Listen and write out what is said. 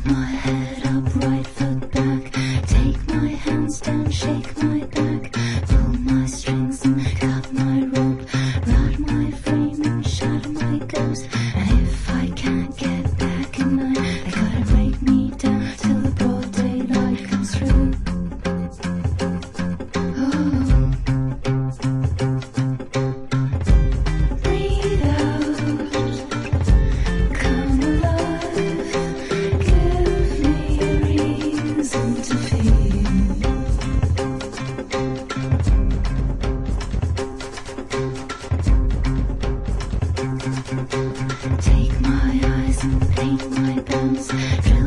my head up, right foot back. Take my hands down, shake my back. Pull my strings and cut my rope. Ride my frame and shadow my ghost. And if I can't get back in line, they gotta break me down till the broad daylight comes through. Breathe out, come alive, give me a reason to feel. Take my eyes and paint my bones.